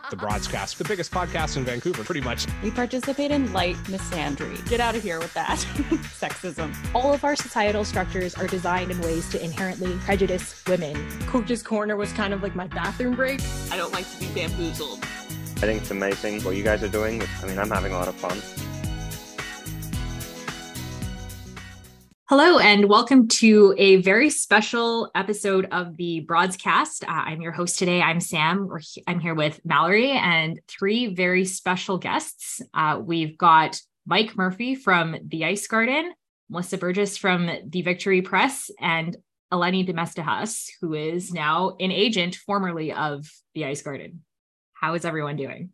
The Broadscast, the biggest podcast in Vancouver, pretty much. We participate in light misandry. Get out of here with that. Sexism. All of our societal structures are designed in ways to inherently prejudice women. Coach's Corner was kind of like my bathroom break. I don't like to be bamboozled. I think it's amazing what you guys are doing. I mean, I'm having a lot of fun. Hello, and welcome to a very special episode of the Broadscast. I'm your host today. I'm Sam. I'm here with Mallory and three very special guests. We've got Mike Murphy from the Ice Garden, Melissa Burgess from the Victory Press, and Eleni Domestahas, who is now an agent formerly of the Ice Garden. How is everyone doing?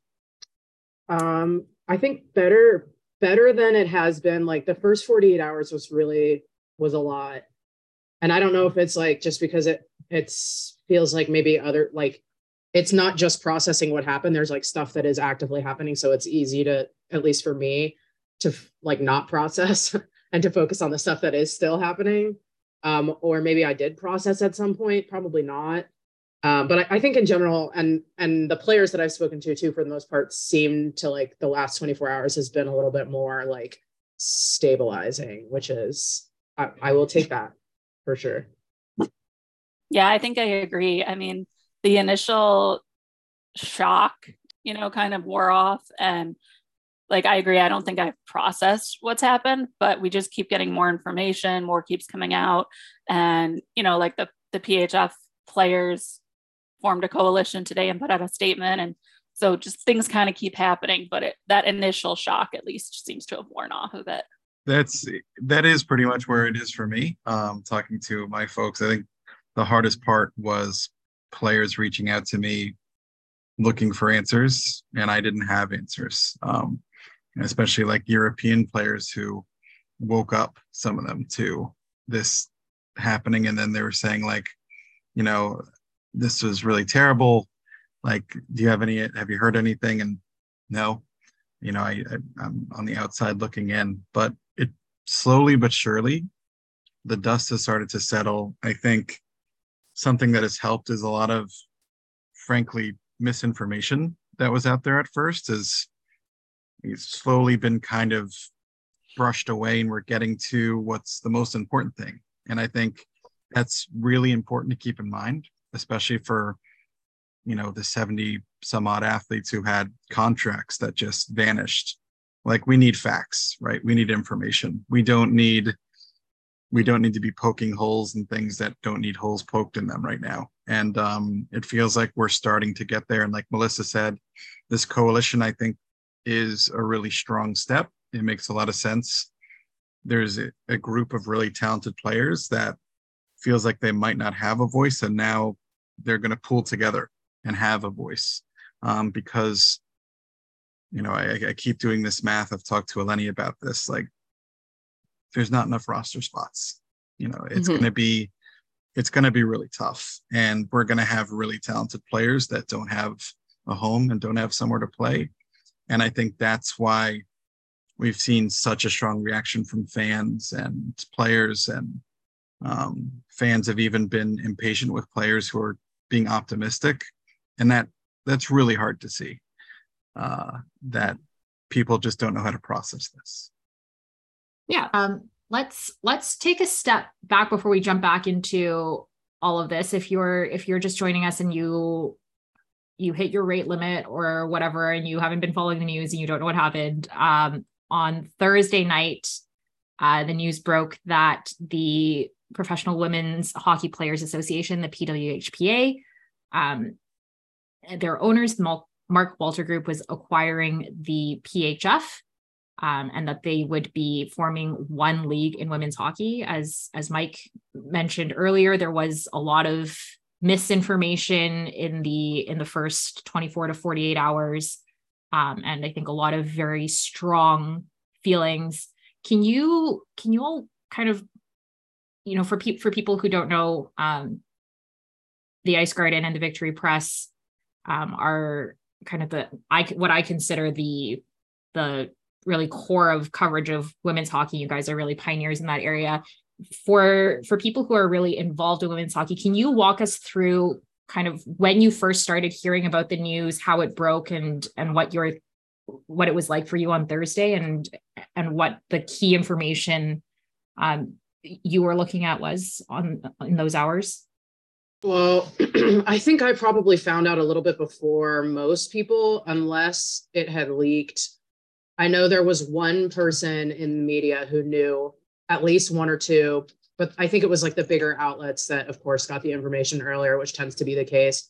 I think better than it has been. Like the first 48 hours was a lot. And I don't know if it's like just because it feels like maybe it's not just processing what happened. There's like stuff that is actively happening. So it's easy to, at least for me, to like not process and to focus on the stuff that is still happening. Or maybe I did process at some point, probably not. But I think in general, and the players that I've spoken to too, for the most part, seem to like the last 24 hours has been a little bit more like stabilizing, which is, I will take that for sure. Yeah, I think I agree. I mean, the initial shock, kind of wore off, and like, I agree. I don't think I've processed what's happened, but we just keep getting more information, more keeps coming out. And, like the PHF players formed a coalition today and put out a statement. And so just things kind of keep happening, but that initial shock at least seems to have worn off a bit. That is pretty much where it is for me. Talking to my folks, I think the hardest part was players reaching out to me looking for answers, and I didn't have answers. Especially like European players who woke up, some of them, to this happening, and then they were saying like, this was really terrible. Like, have you heard anything? And no, I'm on the outside looking in, but it slowly but surely, the dust has started to settle. I think something that has helped is a lot of, frankly, misinformation that was out there at first is it's slowly been kind of brushed away, and we're getting to what's the most important thing. And I think that's really important to keep in mind, especially for, the 70 some odd athletes who had contracts that just vanished. Like, we need facts, right? We need information. We don't need to be poking holes in things that don't need holes poked in them right now. And it feels like we're starting to get there. And like Melissa said, this coalition, I think, is a really strong step. It makes a lot of sense. There's a group of really talented players that feels like they might not have a voice, and now they're going to pull together and have a voice, because I keep doing this math. I've talked to Eleni about this. Like, there's not enough roster spots. It's going to be really tough, and we're going to have really talented players that don't have a home and don't have somewhere to play. And I think that's why we've seen such a strong reaction from fans and players, and fans have even been impatient with players who are being optimistic. And that's really hard to see, that people just don't know how to process this. Yeah. Let's take a step back before we jump back into all of this. If you're just joining us and you hit your rate limit or whatever, and you haven't been following the news and you don't know what happened, on Thursday night, the news broke that the Professional Women's Hockey Players Association, the PWHPA, their owners, the Mark Walter Group, was acquiring the PHF, and that they would be forming one league in women's hockey. As Mike mentioned earlier, there was a lot of misinformation in the first 24 to 48 hours, and I think a lot of very strong feelings. Can you all kind of, for people who don't know, the Ice Garden and the Victory Press are kind of what I consider the really core of coverage of women's hockey. You guys are really pioneers in that area. For people who are really involved in women's hockey, can you walk us through kind of when you first started hearing about the news, how it broke, and what it was like for you on Thursday, and what the key information you were looking at was in those hours? Well, I think I probably found out a little bit before most people, unless it had leaked. I know there was one person in the media who knew, at least one or two, but I think it was like the bigger outlets that, of course, got the information earlier, which tends to be the case.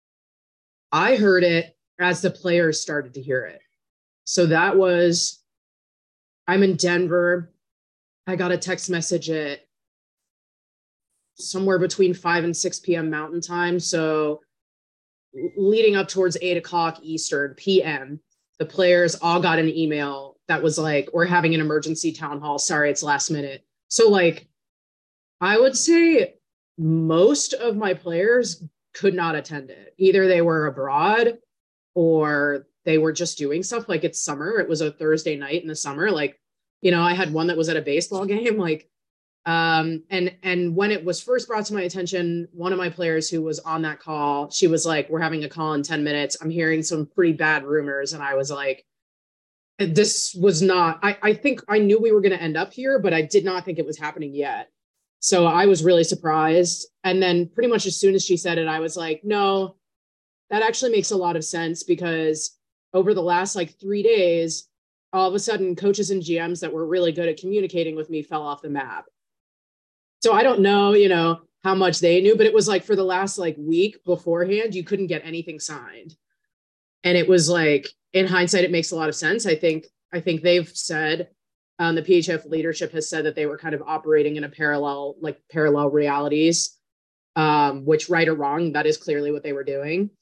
I heard it as the players started to hear it. So that was, I'm in Denver. I got a text message at somewhere between 5 and 6 p.m. Mountain Time. So leading up towards 8 o'clock Eastern PM, the players all got an email that was like, we're having an emergency town hall. Sorry, it's last minute. So like, I would say most of my players could not attend it. Either they were abroad or they were just doing stuff. Like, it's summer. It was a Thursday night in the summer. Like, you know, I had one that was at a baseball game. Like, and when it was first brought to my attention, one of my players who was on that call, she was like, we're having a call in 10 minutes. I'm hearing some pretty bad rumors. And I was like, this was not, I think I knew we were going to end up here, but I did not think it was happening yet. So I was really surprised. And then pretty much as soon as she said it, I was like, no, that actually makes a lot of sense, because over the last like 3 days, all of a sudden coaches and GMs that were really good at communicating with me fell off the map. So I don't know, you know, how much they knew, but it was like for the last like week beforehand, you couldn't get anything signed. And it was like, in hindsight, it makes a lot of sense. I think they've said, the PHF leadership has said that they were kind of operating in a parallel realities, which, right or wrong, that is clearly what they were doing.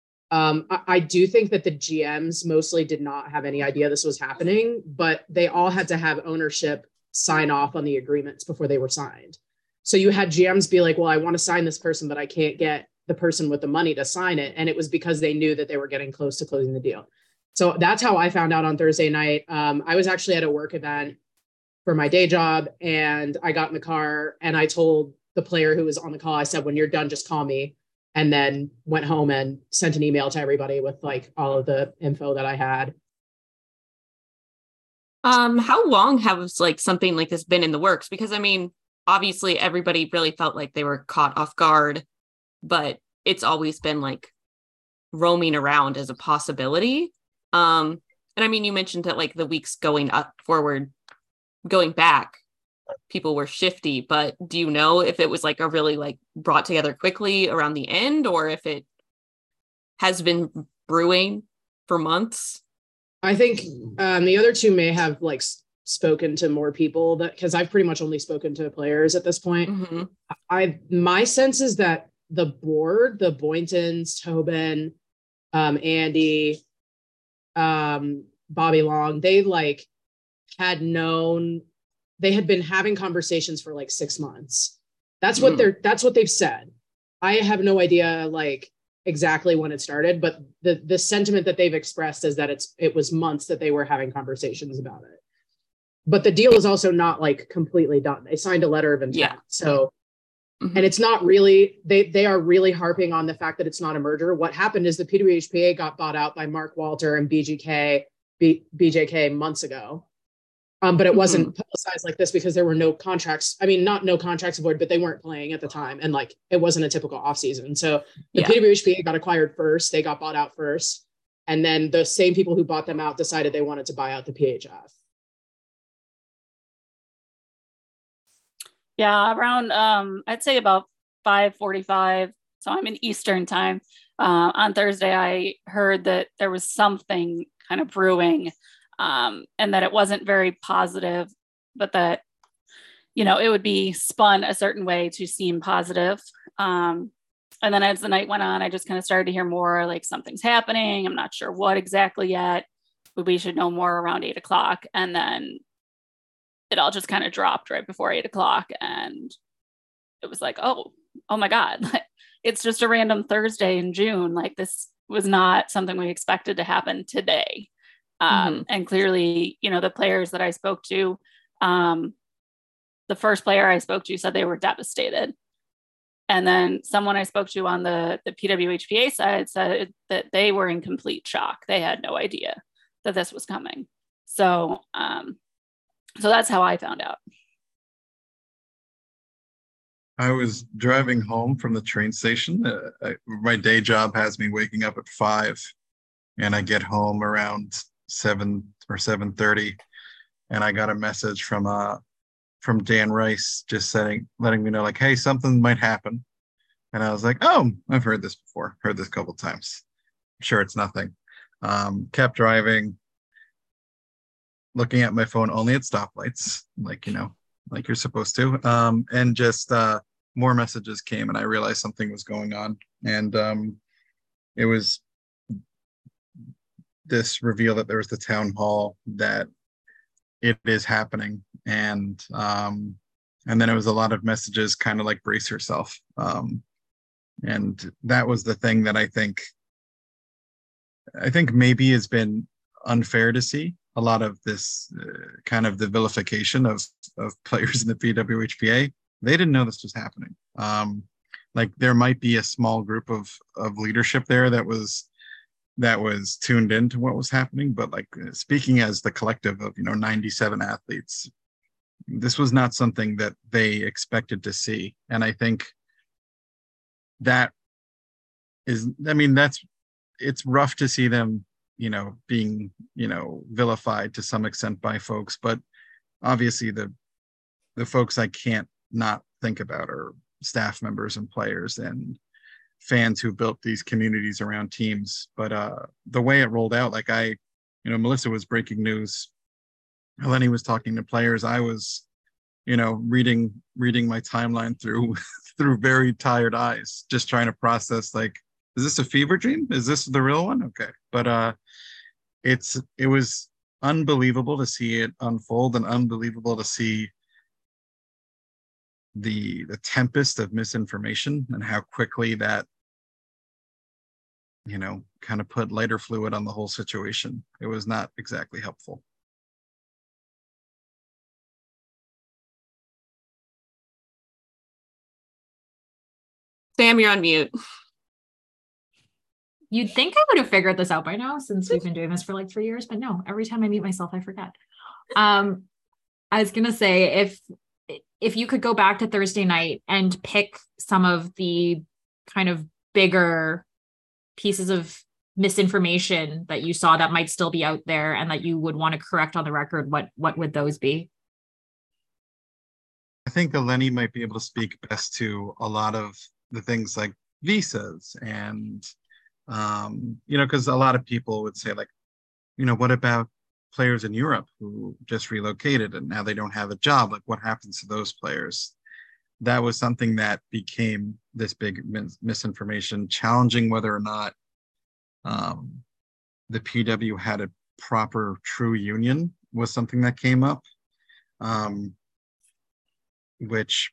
I do think that the GMs mostly did not have any idea this was happening, but they all had to have ownership sign off on the agreements before they were signed. So you had GMs be like, well, I want to sign this person, but I can't get the person with the money to sign it. And it was because they knew that they were getting close to closing the deal. So that's how I found out on Thursday night. I was actually at a work event for my day job, and I got in the car and I told the player who was on the call, I said, when you're done, just call me. And then went home and sent an email to everybody with like all of the info that I had. How long has like something like this been in the works? Because I mean, obviously everybody really felt like they were caught off guard, but it's always been like roaming around as a possibility. And I mean, you mentioned that like the weeks going back, people were shifty, but do you know if it was like a really like brought together quickly around the end, or if it has been brewing for months? I think the other two may have like spoken to more people, that because I've pretty much only spoken to players at this point. Mm-hmm. My sense is that the board, the Boyntons, Tobin, Andy, Bobby Long, they like had known, they had been having conversations for like 6 months. That's what that's what they've said. I have no idea like exactly when it started, but the sentiment that they've expressed is that it was months that they were having conversations about it. But the deal is also not like completely done. They signed a letter of intent. Yeah. So, and it's not really, they are really harping on the fact that it's not a merger. What happened is the PWHPA got bought out by Mark Walter and BJK months ago. But it wasn't publicized like this because there were no contracts. I mean, not no contracts avoided, but they weren't playing at the time. And like, it wasn't a typical offseason. So the PWHPA got acquired first. They got bought out first. And then the same people who bought them out decided they wanted to buy out the PHF. Yeah, around, I'd say about 5:45. So I'm in Eastern time. On Thursday, I heard that there was something kind of brewing. And that it wasn't very positive, but that, you know, it would be spun a certain way to seem positive. And then as the night went on, I just kind of started to hear more like something's happening. I'm not sure what exactly yet, but we should know more around 8 o'clock. And then it all just kind of dropped right before 8 o'clock. And it was like, oh my God, it's just a random Thursday in June. Like, this was not something we expected to happen today. And clearly, you know, the players that I spoke to, the first player I spoke to said they were devastated. And then someone I spoke to on the PWHPA side said that they were in complete shock. They had no idea that this was coming. So, so that's how I found out. I was driving home from the train station. My day job has me waking up at 5, and I get home around 7 or 7:30, and I got a message from Dan Rice just letting me know, like, hey, something might happen. And I was like, oh, I've heard this before, heard this a couple times. I'm sure it's nothing. Kept driving, looking at my phone only at stoplights, like you're supposed to. And just more messages came, and I realized something was going on. And it was this reveal that there was the town hall that it is happening. And then it was a lot of messages kind of like brace yourself. And that was the thing that I think maybe has been unfair to see. A lot of this kind of the vilification of players in the PWHPA. They didn't know this was happening. Like there might be a small group of leadership there that was tuned into what was happening, but like speaking as the collective of 97 athletes, this was not something that they expected to see. And I think that is, it's rough to see them being vilified to some extent by folks, but obviously the folks I can't not think about are staff members and players and fans who built these communities around teams. But the way it rolled out, like Melissa was breaking news, Eleni was talking to players, I was reading my timeline through very tired eyes, just trying to process, like, is this a fever dream? Is this the real one? Okay. But it was unbelievable to see it unfold, and unbelievable to see the tempest of misinformation and how quickly that kind of put lighter fluid on the whole situation. It was not exactly helpful. Sam, you're on mute. You'd think I would have figured this out by now, since we've been doing this for like 3 years, but no, every time I mute myself, I forget. I was going to say, if you could go back to Thursday night and pick some of the kind of bigger pieces of misinformation that you saw that might still be out there and that you would want to correct on the record, what would those be? I think Eleni might be able to speak best to a lot of the things like visas and, because a lot of people would say, like, what about players in Europe who just relocated and now they don't have a job? Like, what happens to those players? That was something that became this big misinformation, challenging whether or not the PW had a proper true union was something that came up, which,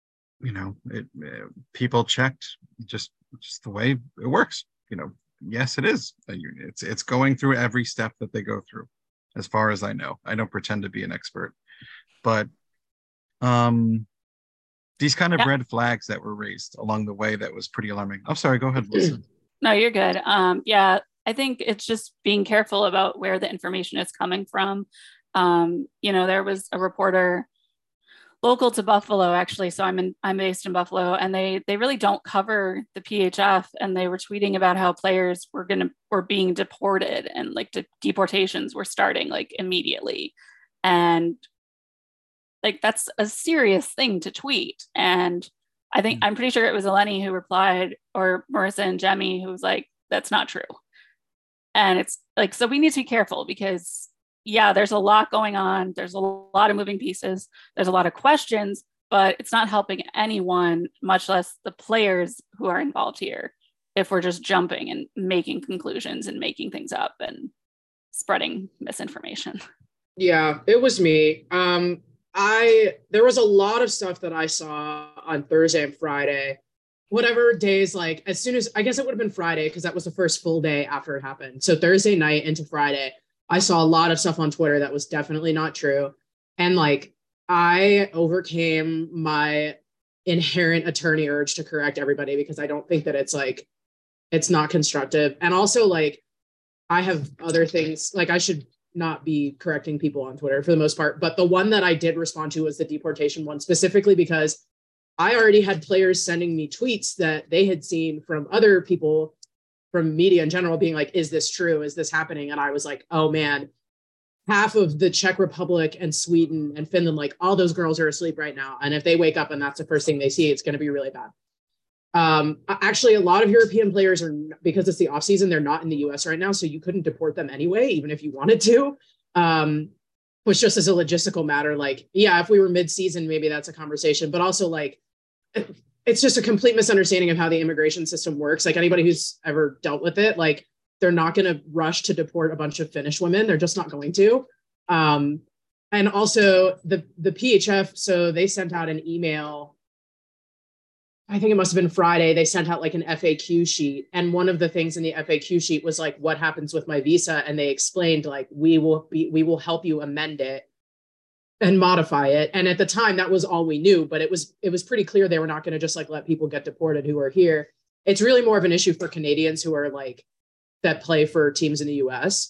people checked just the way it works. Yes, it is a union. It's going through every step that they go through, as far as I know. I don't pretend to be an expert, but these kind of red flags that were raised along the way, that was pretty alarming. I'm sorry, go ahead, Melissa. No, you're good. Yeah, I think it's just being careful about where the information is coming from. There was a reporter local to Buffalo, actually. So I'm based in Buffalo, and they really don't cover the PHF. And they were tweeting about how players were being deported, and like deportations were starting like immediately. And like, that's a serious thing to tweet. And I think I'm pretty sure it was Eleni who replied, or Marissa and Jemmy, who was like, that's not true. And it's like, so we need to be careful, because there's a lot going on. There's a lot of moving pieces. There's a lot of questions, but it's not helping anyone, much less the players who are involved here, if we're just jumping and making conclusions and making things up and spreading misinformation. Yeah, it was me. There was a lot of stuff that I saw on Thursday and Friday, whatever days, like as soon as, I guess it would have been Friday, because that was the first full day after it happened. So Thursday night into Friday, I saw a lot of stuff on Twitter that was definitely not true. And like, I overcame my inherent attorney urge to correct everybody, because I don't think that it's like, it's not constructive. And also like, I have other things, like I should not be correcting people on Twitter for the most part, but the one that I did respond to was the deportation one, specifically because I already had players sending me tweets that they had seen from other people, from media in general, being like, is this true? Is this happening? And I was like, oh man, half of the Czech Republic and Sweden and Finland, like all those girls are asleep right now. And if they wake up and that's the first thing they see, it's going to be really bad. Actually, a lot of European players are, because it's the off season, they're not in the US right now. So you couldn't deport them anyway, even if you wanted to, which just as a logistical matter, like, yeah, if we were mid-season, maybe that's a conversation, but also like, it's just a complete misunderstanding of how the immigration system works. Like anybody who's ever dealt with it, like they're not going to rush to deport a bunch of Finnish women. They're just not going to. And also the PHF, so they sent out an email, I think it must have been Friday. They sent out like an FAQ sheet. And one of the things in the FAQ sheet was like, what happens with my visa? And they explained like, we will help you amend it and modify it. And at the time that was all we knew, but it was pretty clear they were not going to just like let people get deported who are here. It's really more of an issue for Canadians who are like, that play for teams in the US.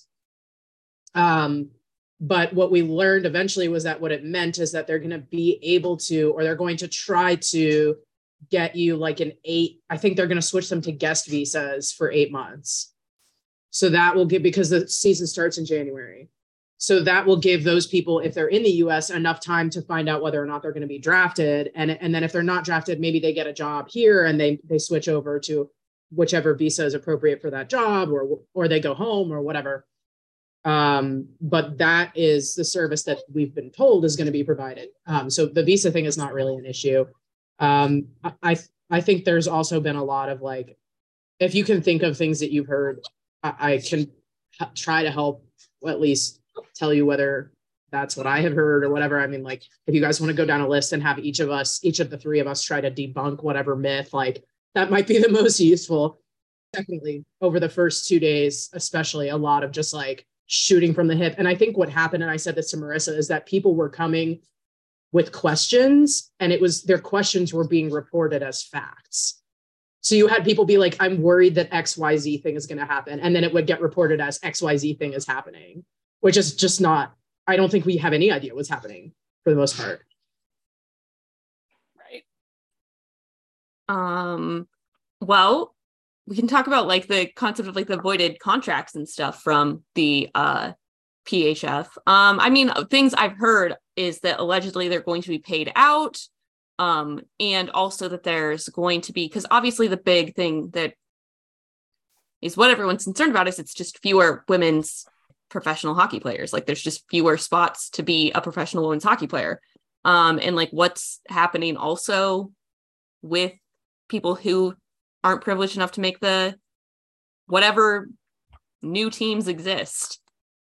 But what we learned eventually was that what it meant is that they're going to be able to, or they're going to try to get you like I think they're going to switch them to guest visas for 8 months. So that will give, because the season starts in January. So that will give those people, if they're in the US, enough time to find out whether or not they're going to be drafted. And then if they're not drafted, maybe they get a job here and they switch over to whichever visa is appropriate for that job, or they go home or whatever. But that is the service that we've been told is going to be provided. So the visa thing is not really an issue. I think there's also been a lot of like, if you can think of things that you've heard, I can try to help, at least tell you whether that's what I have heard or whatever. I mean, like if you guys want to go down a list and have each of the three of us try to debunk whatever myth, like that might be the most useful. Definitely over the first 2 days, especially a lot of just like shooting from the hip. And I think what happened, and I said this to Marissa, is that people were coming with questions and their questions were being reported as facts. So you had people be like, I'm worried that XYZ thing is going to happen. And then it would get reported as XYZ thing is happening, which is just not, I don't think we have any idea what's happening for the most part. Right. Well, we can talk about like the concept of like the voided contracts and stuff from the PHF. I mean, things I've heard is that allegedly they're going to be paid out. And also that there's going to be, because obviously the big thing that is what everyone's concerned about is it's just fewer women's professional hockey players. Like there's just fewer spots to be a professional women's hockey player. And like what's happening also with people who aren't privileged enough to make the whatever new teams exist.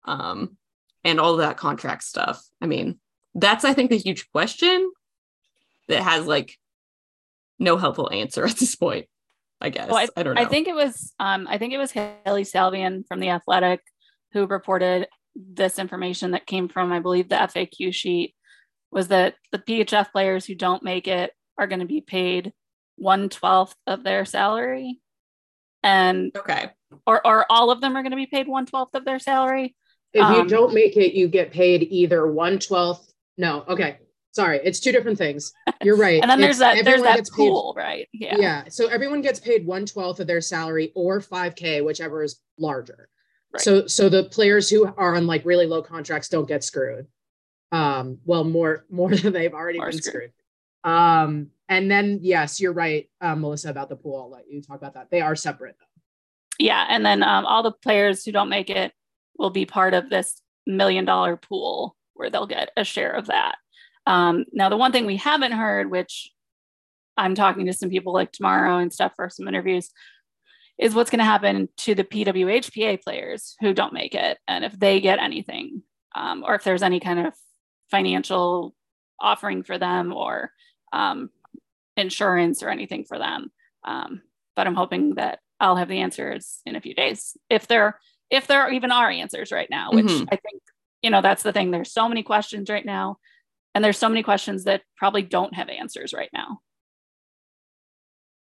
And all of that contract stuff. I mean, that's, I think, the huge question that has like no helpful answer at this point, I guess. Well, I don't know. I think it was Haley Salvian from The Athletic who reported this information that came from, I believe, the FAQ sheet, was that the PHF players who don't make it are going to be paid 1/12 of their salary. And okay. Or all of them are going to be paid 1/12 of their salary. If you don't make it, you get paid either 1/12. No, okay. Sorry, it's two different things. You're right. And then there's that pool, right? Yeah. Yeah. So everyone gets paid 1/12 of their salary or $5,000, whichever is larger. Right. So the players who are on like really low contracts don't get screwed. Well, more than they've already been screwed. And then yes, you're right, Melissa, about the pool. I'll let you talk about that. They are separate though. Yeah, and then all the players who don't make it will be part of this $1 million pool where they'll get a share of that. Now, the one thing we haven't heard, which I'm talking to some people like tomorrow and stuff for some interviews, is what's going to happen to the PWHPA players who don't make it. And if they get anything, or if there's any kind of financial offering for them or insurance or anything for them. But I'm hoping that I'll have the answers in a few days. If there even are answers right now, which I think, that's the thing. There's so many questions right now. And there's so many questions that probably don't have answers right now.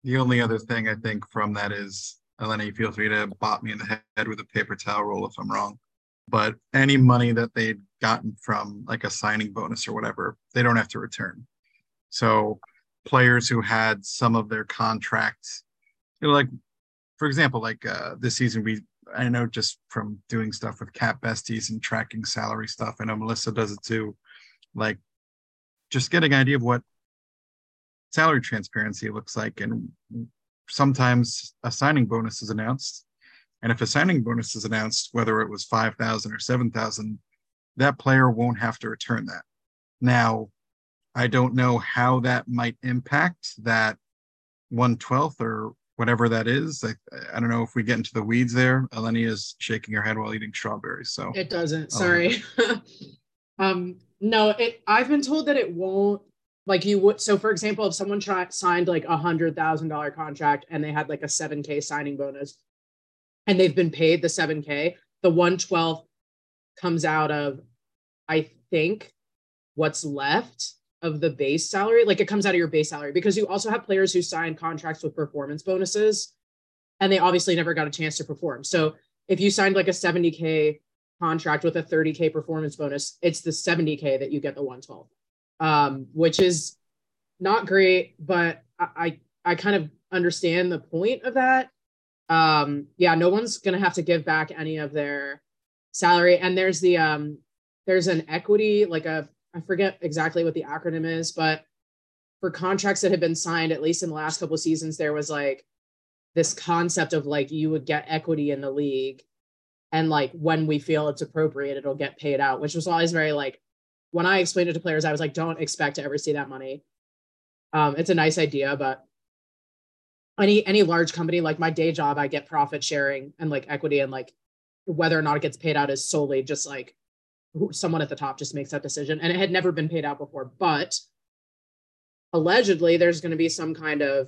The only other thing I think from that is, Eleni, feel free to bop me in the head with a paper towel roll if I'm wrong. But any money that they'd gotten from like a signing bonus or whatever, they don't have to return. So players who had some of their contracts, like, for example, like this season, I know just from doing stuff with Cap Besties and tracking salary stuff, I know Melissa does it too, like just getting an idea of what salary transparency looks like. And sometimes a signing bonus is announced. And if a signing bonus is announced, whether it was 5,000 or 7,000, that player won't have to return that. Now, I don't know how that might impact that 1/12 or whatever that is. I don't know if we get into the weeds there. Eleni is shaking her head while eating strawberries. So it doesn't. Sorry. No, I've been told that it won't. Like you would. So, for example, if someone signed like $100,000 contract and they had like a 7K signing bonus, and they've been paid the 7K, the 1/12 comes out of, I think, what's left of the base salary. Like it comes out of your base salary, because you also have players who sign contracts with performance bonuses and they obviously never got a chance to perform. So if you signed like a 70K contract with a 30K performance bonus, it's the 70K that you get the 1/12, which is not great, but I kind of understand the point of that. Yeah, no one's going to have to give back any of their salary. And there's there's an equity, like I forget exactly what the acronym is, but for contracts that have been signed, at least in the last couple of seasons, there was like this concept of like, you would get equity in the league. And like, when we feel it's appropriate, it'll get paid out, which was always very like, when I explained it to players, I was like, don't expect to ever see that money. It's a nice idea, but any large company, like my day job, I get profit sharing and like equity, and like whether or not it gets paid out is solely just like someone at the top just makes that decision. And it had never been paid out before, but allegedly there's going to be some kind of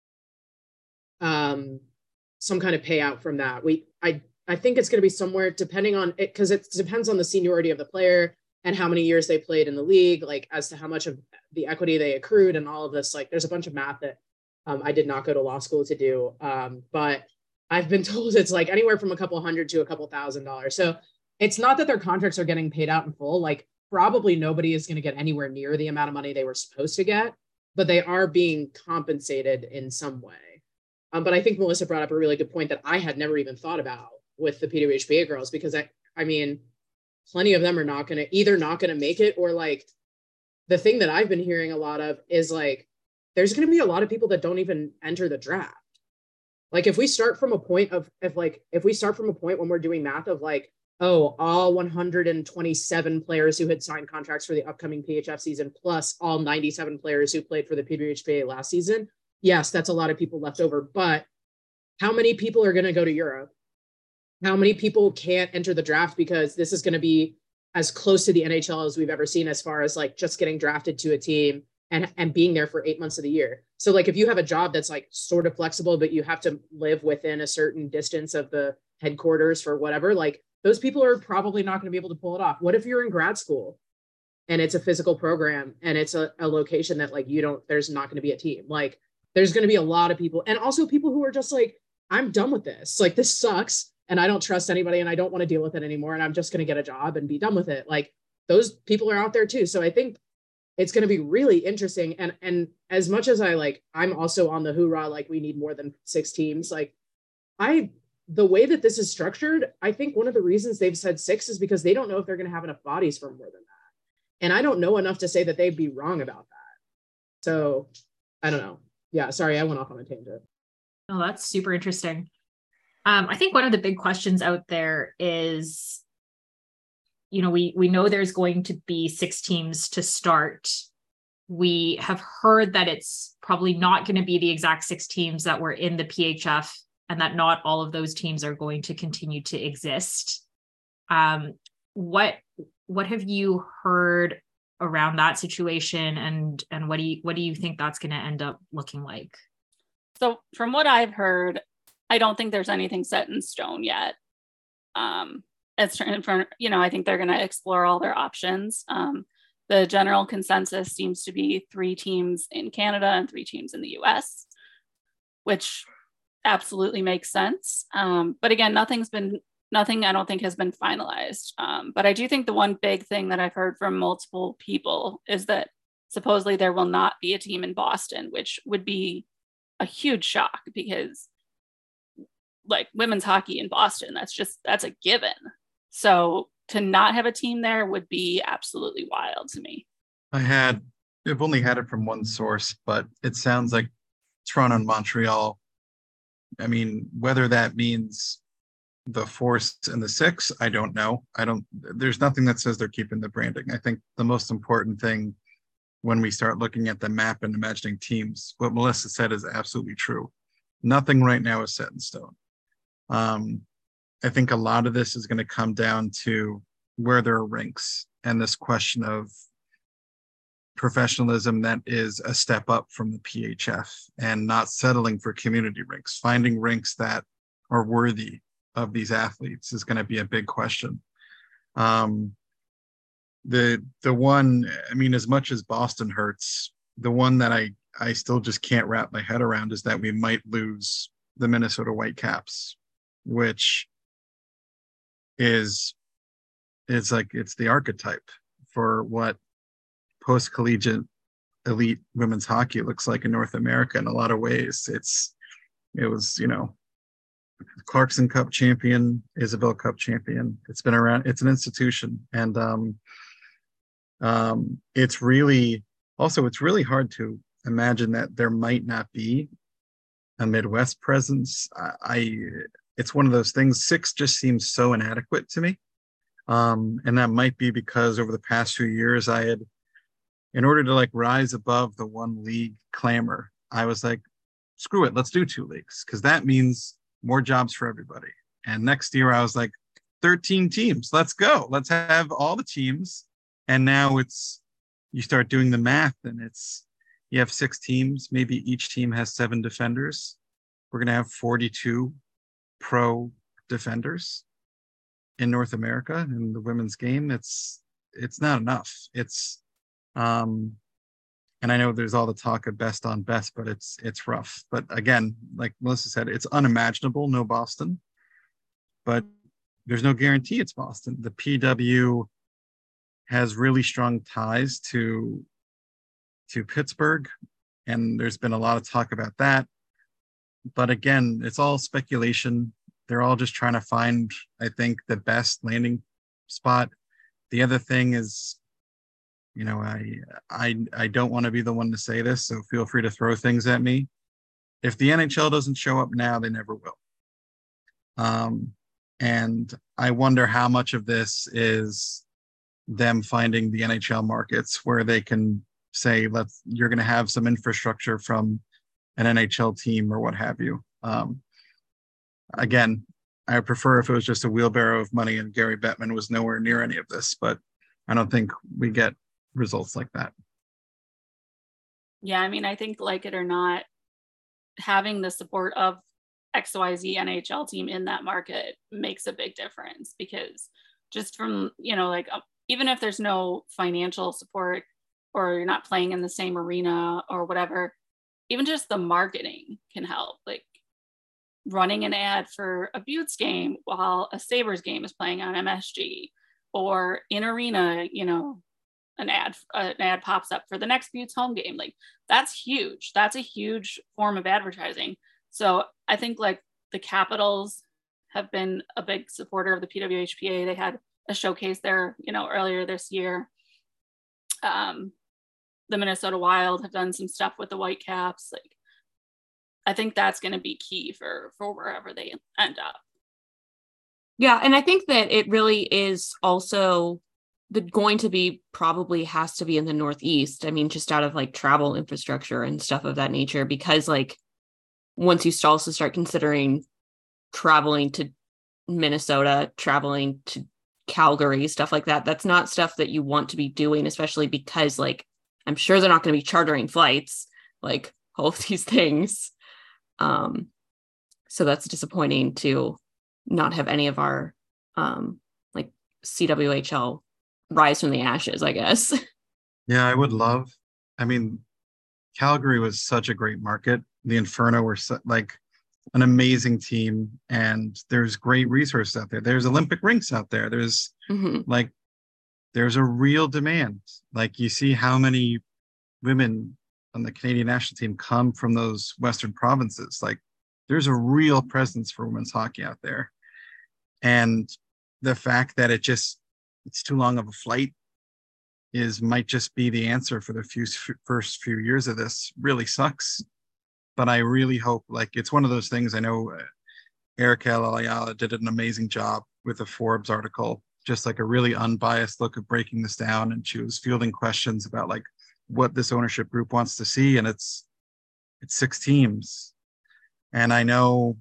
payout from that. I think it's going to be somewhere, depending on it, because it depends on the seniority of the player and how many years they played in the league, like as to how much of the equity they accrued and all of this. Like there's a bunch of math that I did not go to law school to do, but I've been told it's like anywhere from a couple hundred to a couple $1,000s. So it's not that their contracts are getting paid out in full. Like probably nobody is going to get anywhere near the amount of money they were supposed to get, but they are being compensated in some way. But I think Melissa brought up a really good point that I had never even thought about with the PWHPA girls, because I mean, plenty of them are not going to make it, or like the thing that I've been hearing a lot of is like, there's going to be a lot of people that don't even enter the draft. Like if we start from a point when we're doing math of like, oh, all 127 players who had signed contracts for the upcoming PHF season, plus all 97 players who played for the PWHPA last season. Yes, that's a lot of people left over, but how many people are going to go to Europe? How many people can't enter the draft because this is going to be as close to the NHL as we've ever seen, as far as like just getting drafted to a team and being there for 8 months of the year. So like if you have a job that's like sort of flexible, but you have to live within a certain distance of the headquarters for whatever, like those people are probably not going to be able to pull it off. What if you're in grad school and it's a physical program and it's a location that like there's not going to be a team? Like there's going to be a lot of people, and also people who are just like, I'm done with this. Like this sucks and I don't trust anybody and I don't want to deal with it anymore. And I'm just going to get a job and be done with it. Like those people are out there too. So I think it's going to be really interesting. And as much as I'm also on the hoorah, like we need more than 6 teams. Like the way that this is structured, I think one of the reasons they've said 6 is because they don't know if they're going to have enough bodies for more than that. And I don't know enough to say that they'd be wrong about that. So I don't know. Yeah, sorry, I went off on a tangent. Oh, that's super interesting. I think one of the big questions out there is, we know there's going to be 6 teams to start. We have heard that it's probably not going to be the exact 6 teams that were in the PHF, and that not all of those teams are going to continue to exist. What have you heard around that situation, and what do you think that's going to end up looking like? So from what I've heard, I don't think there's anything set in stone yet. It's I think they're going to explore all their options. The general consensus seems to be 3 teams in Canada and 3 teams in the US. which absolutely makes sense. But again, nothing I don't think has been finalized. But I do think the one big thing that I've heard from multiple people is that supposedly there will not be a team in Boston, which would be a huge shock because like women's hockey in Boston, that's a given. So to not have a team there would be absolutely wild to me. I've only had it from one source, but it sounds like Toronto and Montreal. I mean, whether that means the Force and the Six, I don't know. There's nothing that says they're keeping the branding. I think the most important thing when we start looking at the map and imagining teams, what Melissa said is absolutely true. Nothing right now is set in stone. I think a lot of this is going to come down to where there are rinks and this question of professionalism that is a step up from the PHF and not settling for community rinks. Finding rinks that are worthy of these athletes is going to be a big question. The one, I mean, as much as Boston hurts, the one that I still just can't wrap my head around is that we might lose the Minnesota Whitecaps, which is like, it's the archetype for what post-collegiate elite women's hockey looks like in North America in a lot of ways. It was, Clarkson Cup champion, Isabel Cup champion. It's been around, it's an institution. And it's really hard to imagine that there might not be a Midwest presence. It's one of those things, 6 just seems so inadequate to me. And that might be because over the past few years, in order to like rise above the one league clamor, I was like, screw it, let's do 2 leagues, because that means more jobs for everybody. And next year I was like, 13 teams, let's go. Let's have all the teams. And now you start doing the math and you have 6 teams, maybe each team has 7 defenders. We're going to have 42 pro defenders in North America in the women's game. It's not enough. And I know there's all the talk of best on best, but it's rough. But again, like Melissa said, it's unimaginable, no Boston, but there's no guarantee it's Boston. The PW has really strong ties to Pittsburgh, and there's been a lot of talk about that. But again, it's all speculation. They're all just trying to find, I think, the best landing spot. The other thing is, I don't want to be the one to say this, so feel free to throw things at me. If the NHL doesn't show up now, they never will. And I wonder how much of this is them finding the NHL markets where they can say, you're going to have some infrastructure from an NHL team or what have you. Again, I prefer if it was just a wheelbarrow of money and Gary Bettman was nowhere near any of this, but I don't think we get results like that. Yeah, I mean, I think like it or not, having the support of XYZ NHL team in that market makes a big difference, because just from, even if there's no financial support or you're not playing in the same arena or whatever, even just the marketing can help. Like running an ad for a Buttes game while a Sabres game is playing on MSG, or in arena, an ad pops up for the next Buttes home game. Like that's huge. That's a huge form of advertising. So I think like the Capitals have been a big supporter of the PWHPA. They had a showcase there, earlier this year. The Minnesota Wild have done some stuff with the Whitecaps. Like I think that's going to be key for wherever they end up. Yeah, and I think that it really is also going to be, probably has to be in the Northeast. I mean, just out of like travel infrastructure and stuff of that nature, because like once you also start considering traveling to Minnesota, traveling to Calgary, stuff like that, that's not stuff that you want to be doing, especially because like I'm sure they're not going to be chartering flights, like all of these things. So that's disappointing to not have any of our like CWHL rise from the ashes, I guess. Yeah, I would love. I mean, Calgary was such a great market, the Inferno were like an amazing team, and there's great resources out there. There's Olympic rinks out there. There's like, there's a real demand. Like, you see how many women on the Canadian national team come from those Western provinces. Like, there's a real presence for women's hockey out there. And the fact that it's too long of a flight might just be the answer for the first few years of this. Really sucks. But I really hope, like, it's one of those things. I know Erica Ayala did an amazing job with a Forbes article, just like a really unbiased look of breaking this down. And she was fielding questions about like what this ownership group wants to see. And it's 6 teams. And I know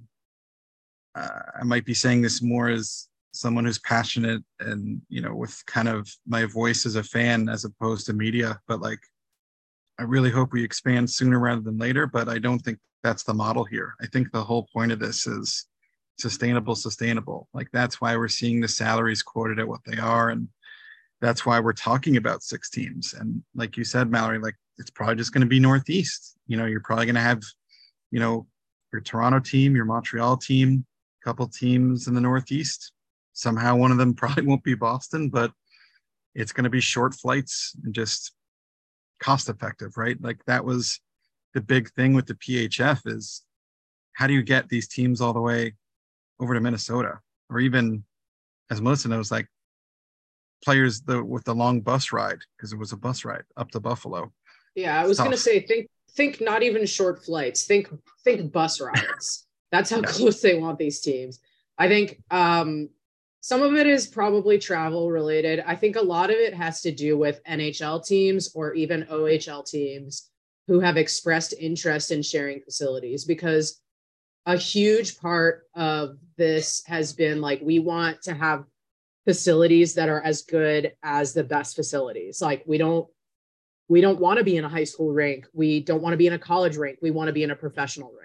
I might be saying this more as someone who's passionate and, you know, with kind of my voice as a fan as opposed to media, but like, I really hope we expand sooner rather than later, but I don't think that's the model here. I think the whole point of this is sustainable. Like, that's why we're seeing the salaries quoted at what they are. And that's why we're talking about 6 teams. And like you said, Mallory, like, it's probably just going to be Northeast. You know, you're probably going to have, you know, your Toronto team, your Montreal team, a couple teams in the Northeast. Somehow one of them probably won't be Boston, but it's going to be short flights and just cost effective, right? Like, that was the big thing with the PHF, is how do you get these teams all the way over to Minnesota? Or even, as Melissa knows, like, players with the long bus ride, because it was a bus ride up to Buffalo. Yeah, I was going to say, think not even short flights, think bus rides. That's how close they want these teams. I think some of it is probably travel related. I think a lot of it has to do with NHL teams or even OHL teams who have expressed interest in sharing facilities, because a huge part of this has been like, we want to have facilities that are as good as the best facilities. Like, we don't want to be in a high school rink. We don't want to be in a college rink. We want to be in a professional rink.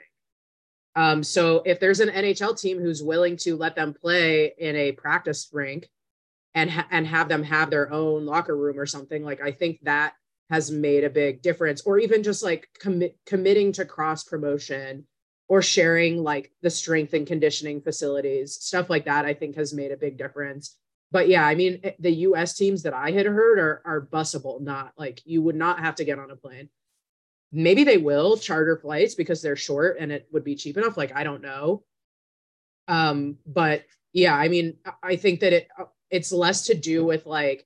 So if there's an NHL team who's willing to let them play in a practice rink and have them have their own locker room or something, like, I think that has made a big difference. Or even just like committing to cross promotion or sharing like the strength and conditioning facilities, stuff like that, I think has made a big difference. But yeah, I mean, the US teams that I had heard are busable, not like, you would not have to get on a plane. Maybe they will charter flights because they're short and it would be cheap enough. Like, I don't know. But yeah, I mean, I think that it's less to do with like,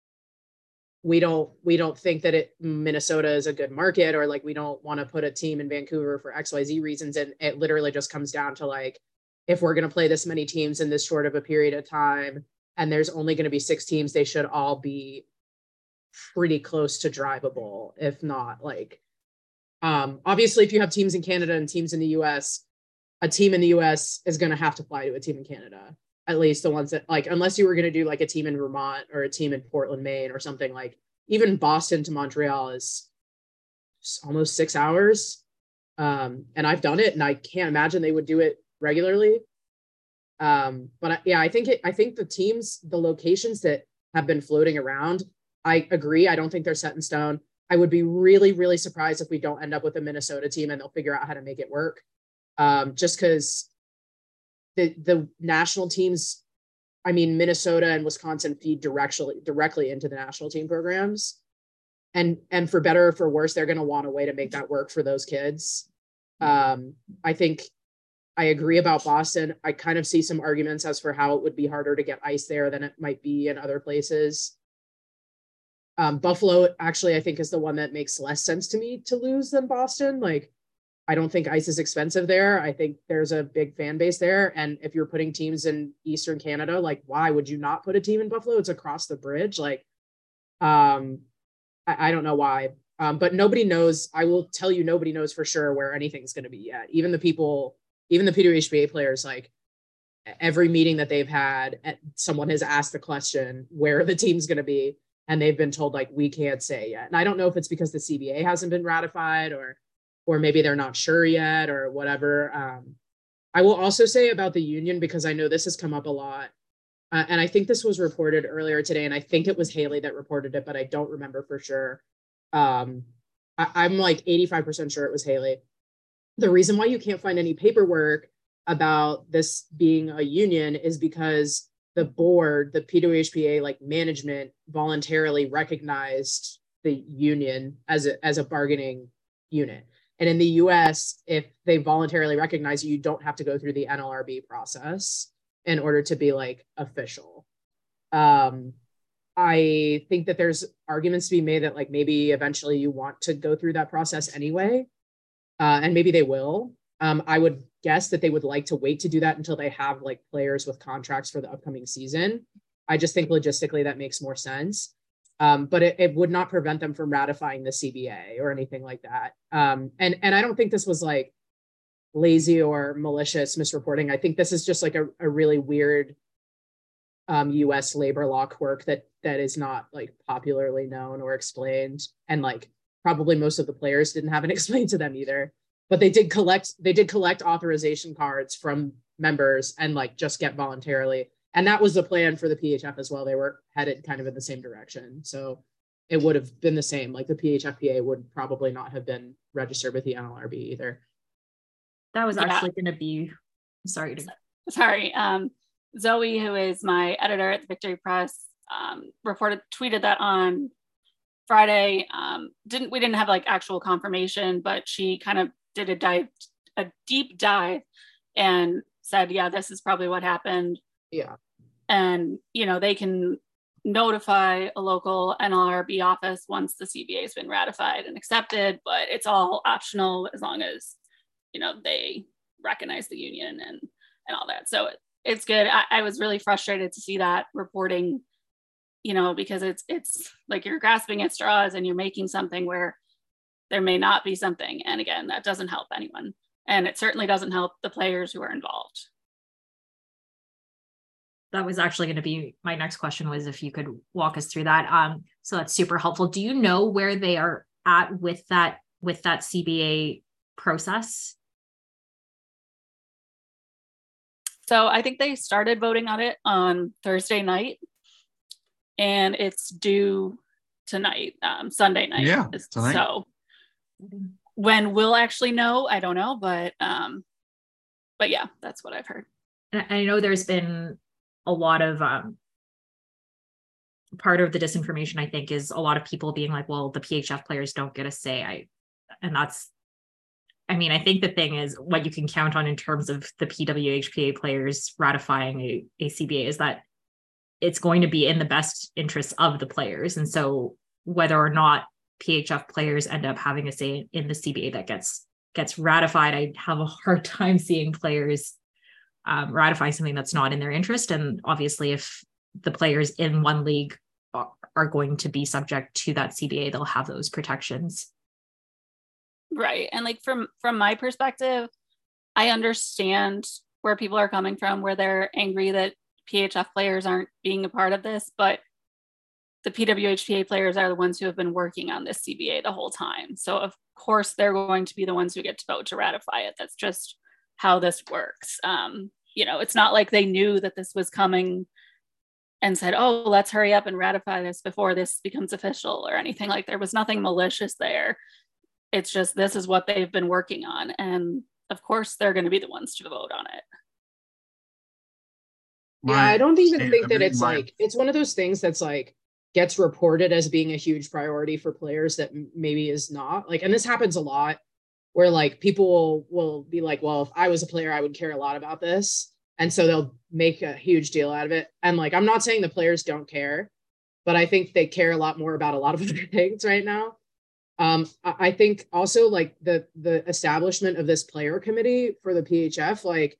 we don't think that Minnesota is a good market, or like, we don't want to put a team in Vancouver for XYZ reasons. And it literally just comes down to like, if we're going to play this many teams in this short of a period of time, and there's only going to be 6 teams, they should all be pretty close to drivable, if not like, obviously, if you have teams in Canada and teams in the US, a team in the US is going to have to fly to a team in Canada. At least the ones that, like, unless you were going to do like a team in Vermont or a team in Portland, Maine or something, like even Boston to Montreal is almost 6 hours. And I've done it and I can't imagine they would do it regularly. But yeah, I think the teams, the locations that have been floating around, I agree. I don't think they're set in stone. I would be really, really surprised if we don't end up with a Minnesota team and they'll figure out how to make it work. Just because the national teams, I mean, Minnesota and Wisconsin feed directly into the national team programs. And for better or for worse, they're going to want a way to make that work for those kids. I think I agree about Boston. I kind of see some arguments as for how it would be harder to get ice there than it might be in other places. Buffalo, actually, I think is the one that makes less sense to me to lose than Boston. Like, I don't think ice is expensive there. I think there's a big fan base there. And if you're putting teams in Eastern Canada, like, why would you not put a team in Buffalo? It's across the bridge. Like, I don't know why. But nobody knows. I will tell you, nobody knows for sure where anything's going to be yet. Even the PWHBA players, like, every meeting that they've had, someone has asked the question where the team's going to be. And they've been told, like, we can't say yet. And I don't know if it's because the CBA hasn't been ratified or maybe they're not sure yet or whatever. I will also say about the union, because I know this has come up a lot. And I think this was reported earlier today, and I think it was Haley that reported it, but I don't remember for sure. I'm like 85% sure it was Haley. the reason why you can't find any paperwork about this being a union is because the board, the PWHPA like management, voluntarily recognized the union as a bargaining unit. And in the US, if they voluntarily recognize you, you don't have to go through the NLRB process in order to be like official. I think that there's arguments to be made that like maybe eventually you want to go through that process anyway, and maybe they will. I would guess that they would like to wait to do that until they have like players with contracts for the upcoming season. I just think logistically that makes more sense. But it would not prevent them from ratifying the CBA or anything like that. And I don't think this was like lazy or malicious misreporting. I think this is just like a really weird US labor law quirk that is not like popularly known or explained. And like probably most of the players didn't have it explained to them either. But they did collect authorization cards from members and like just get voluntarily. And that was the plan for the PHF as well. They were headed kind of in the same direction. So it would have been the same. Like the PHFPA would probably not have been registered with the NLRB either. That was actually going to be, sorry. Zoe, who is my editor at the Victory Press, tweeted that on Friday. We didn't have like actual confirmation, but she kind of did a deep dive and said, yeah, this is probably what happened. Yeah. And, they can notify a local NLRB office once the CBA has been ratified and accepted, but it's all optional as long as, they recognize the union and all that. So it's good. I was really frustrated to see that reporting, because it's like you're grasping at straws and you're making something where there may not be something. And again, that doesn't help anyone. And it certainly doesn't help the players who are involved. That was actually going to be my next question, was if you could walk us through that. So that's super helpful. Do you know where they are at with that CBA process? So I think they started voting on it on Thursday night, and it's due tonight, Sunday night. Yeah, tonight. So when we'll actually know, I don't know, but yeah, that's what I've heard. And I know there's been a lot of part of the disinformation, I think, is a lot of people being like, well, the PHF players don't get a say. I think the thing is what you can count on in terms of the PWHPA players ratifying a CBA is that it's going to be in the best interests of the players. And so whether or not PHF players end up having a say in the CBA that gets ratified, I have a hard time seeing players ratify something that's not in their interest. And obviously, if the players in one league are going to be subject to that CBA, they'll have those protections. Right. And like from my perspective, I understand where people are coming from, where they're angry that PHF players aren't being a part of this, but the PWHPA players are the ones who have been working on this CBA the whole time. So of course they're going to be the ones who get to vote to ratify it. That's just how this works. It's not like they knew that this was coming and said, oh, let's hurry up and ratify this before this becomes official or anything. Like there was nothing malicious there. It's just, this is what they've been working on. And of course they're going to be the ones to vote on it. Yeah, I don't even think that it's like, it's one of those things that's like, gets reported as being a huge priority for players that maybe is not. Like, and this happens a lot where like people will be like, well, if I was a player, I would care a lot about this. And so they'll make a huge deal out of it. And like, I'm not saying the players don't care, but I think they care a lot more about a lot of other things right now. I think also like the establishment of this player committee for the PHF, like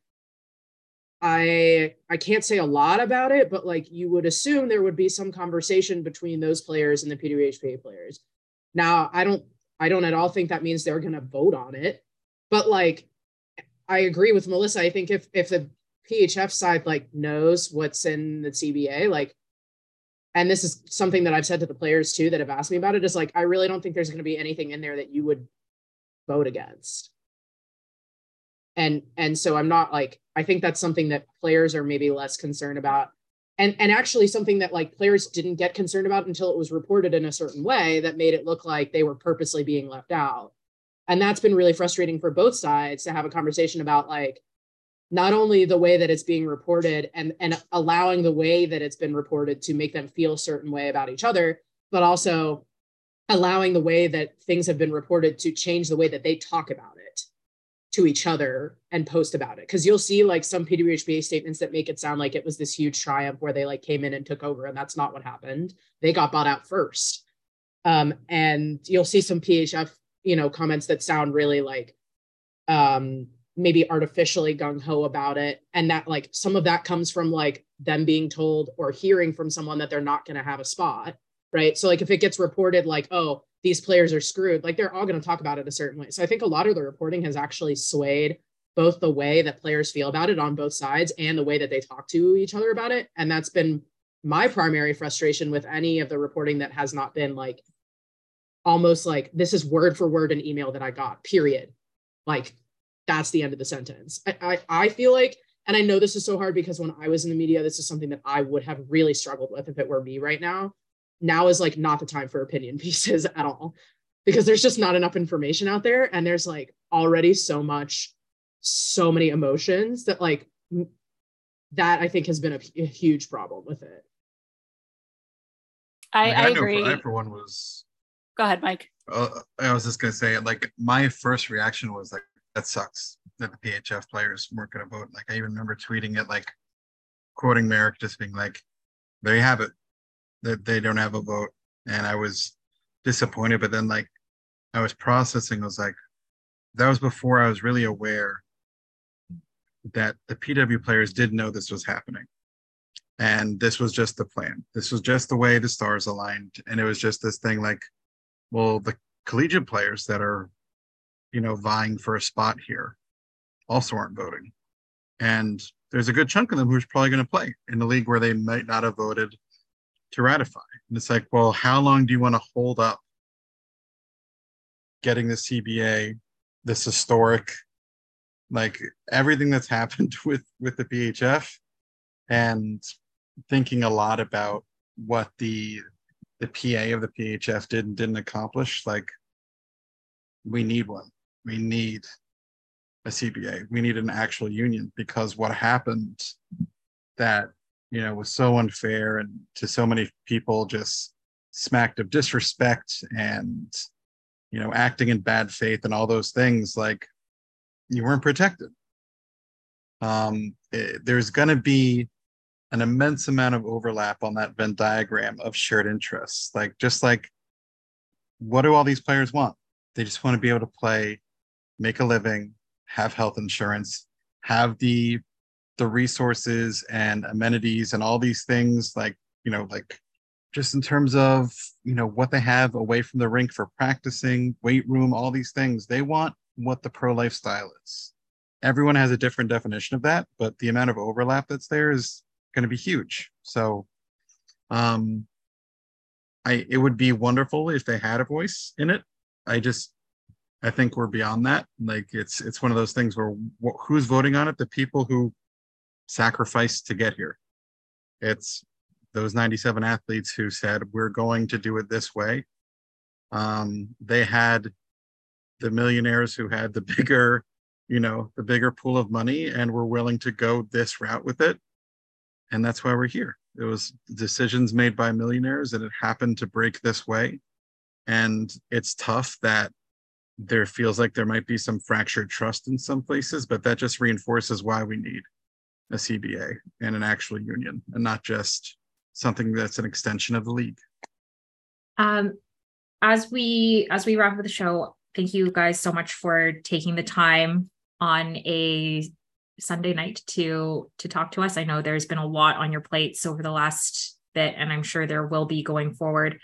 I can't say a lot about it, but like you would assume there would be some conversation between those players and the PWHPA players. Now, I don't at all think that means they're going to vote on it, but like, I agree with Melissa. I think if the PHF side like knows what's in the CBA, like, and this is something that I've said to the players too, that have asked me about it, is like, I really don't think there's going to be anything in there that you would vote against. And so I'm not like, I think that's something that players are maybe less concerned about. And actually something that like players didn't get concerned about until it was reported in a certain way that made it look like they were purposely being left out. And that's been really frustrating for both sides to have a conversation about like not only the way that it's being reported and allowing the way that it's been reported to make them feel a certain way about each other, but also allowing the way that things have been reported to change the way that they talk about it to each other and post about it. Because you'll see like some PWHPA statements that make it sound like it was this huge triumph where they like came in and took over, and that's not what happened. They got bought out first. And you'll see some PHF, comments that sound really like maybe artificially gung-ho about it. And that like some of that comes from like them being told or hearing from someone that they're not going to have a spot, right? So like if it gets reported like, oh, these players are screwed, like they're all going to talk about it a certain way. So I think a lot of the reporting has actually swayed both the way that players feel about it on both sides and the way that they talk to each other about it. And that's been my primary frustration with any of the reporting that has not been like almost like this is word for word an email that I got, period. Like that's the end of the sentence. I feel like, and I know this is so hard because when I was in the media, this is something that I would have really struggled with if it were me right now. Now is like not the time for opinion pieces at all, because there's just not enough information out there. And there's like already so many emotions that like that I think has been a huge problem with it. I agree. I for one was. Go ahead, Mike. I was just going to say, like, my first reaction was like, that sucks that the PHF players weren't going to vote. Like, I even remember tweeting it, like, quoting Merrick, just being like, there you have it, that they don't have a vote. And I was disappointed, but then, like, I was processing, I was like, that was before I was really aware that the PW players did know this was happening. And this was just the plan. This was just the way the stars aligned. And it was just this thing like, well, the collegiate players that are, vying for a spot here also aren't voting. And there's a good chunk of them who's probably going to play in the league where they might not have voted to ratify. And it's like, well, how long do you want to hold up getting the CBA, this historic, like everything that's happened with the PHF, and thinking a lot about what the PA of the PHF did and didn't accomplish. Like, we need one. We need a CBA. We need an actual union, because what happened that, was so unfair and to so many people just smacked of disrespect and, acting in bad faith and all those things, like you weren't protected. There's going to be an immense amount of overlap on that Venn diagram of shared interests. Like, just like, what do all these players want? They just want to be able to play, make a living, have health insurance, have the resources and amenities and all these things, like, like just in terms of, what they have away from the rink for practicing, weight room, all these things. They want what the pro lifestyle is. Everyone has a different definition of that, but the amount of overlap that's there is going to be huge. So it would be wonderful if they had a voice in it. I think we're beyond that. Like, it's one of those things where who's voting on it? The people who sacrificed to get here. It's those 97 athletes who said, we're going to do it this way. They had the millionaires who had the bigger pool of money and were willing to go this route with it. And that's why we're here. It was decisions made by millionaires, and it happened to break this way. And it's tough that there feels like there might be some fractured trust in some places, but that just reinforces why we need a CBA and an actual union, and not just something that's an extension of the league. As we wrap up the show, thank you guys so much for taking the time on a Sunday night to talk to us. I know there's been a lot on your plates over the last bit, and I'm sure there will be going forward.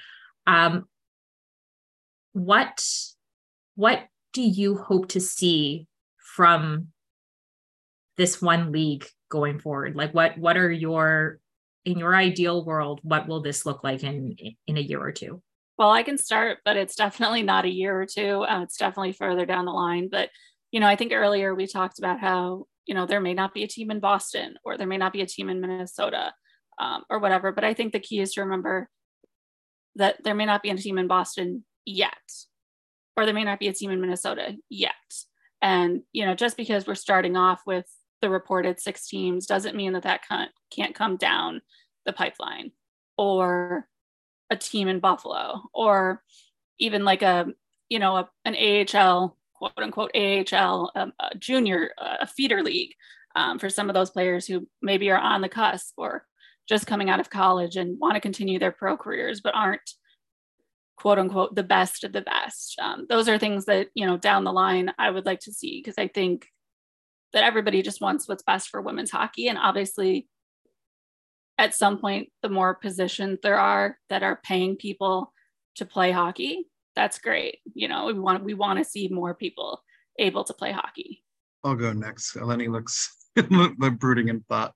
What do you hope to see from this one league going forward? Like, what are in your ideal world, what will this look like in a year or two? Well, I can start, but it's definitely not a year or two. It's definitely further down the line. But, I think earlier we talked about how, there may not be a team in Boston, or there may not be a team in Minnesota, or whatever. But I think the key is to remember that there may not be a team in Boston yet. or there may not be a team in Minnesota yet. And, you know, just because we're starting off with the reported 6 teams doesn't mean that can't come down the pipeline, or a team in Buffalo, or even like an AHL, quote unquote AHL, a junior, a feeder league for some of those players who maybe are on the cusp or just coming out of college and want to continue their pro careers, but aren't, quote unquote, the best of the best. Those are things that, you know, down the line I would like to see, because I think that everybody just wants what's best for women's hockey. And obviously at some point, the more positions there are that are paying people to play hockey, that's great. You know, we want to see more people able to play hockey. I'll go next. Eleni looks brooding in thought.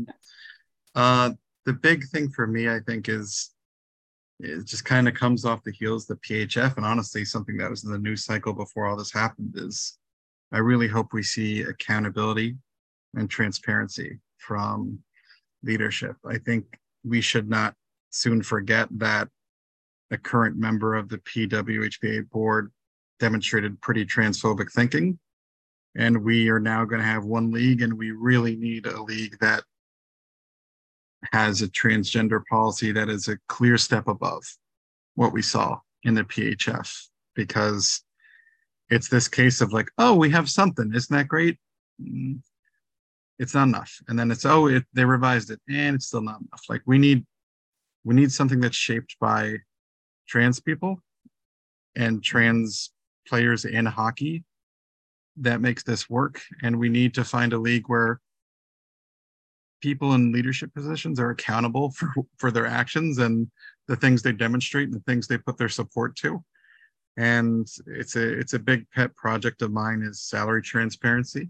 The big thing for me, I think, is it just kind of comes off the heels of the PHF, and honestly, something that was in the news cycle before all this happened is I really hope we see accountability and transparency from leadership. I think we should not soon forget that a current member of the PWHPA board demonstrated pretty transphobic thinking, and we are now going to have one league, and we really need a league that has a transgender policy that is a clear step above what we saw in the PHF, because it's this case of like, oh, we have something, isn't that great? It's not enough. And then it's, they revised it and it's still not enough. Like we need something that's shaped by trans people and trans players in hockey that makes this work. And we need to find a league where people in leadership positions are accountable for their actions and the things they demonstrate and the things they put their support to. And it's a big pet project of mine is salary transparency.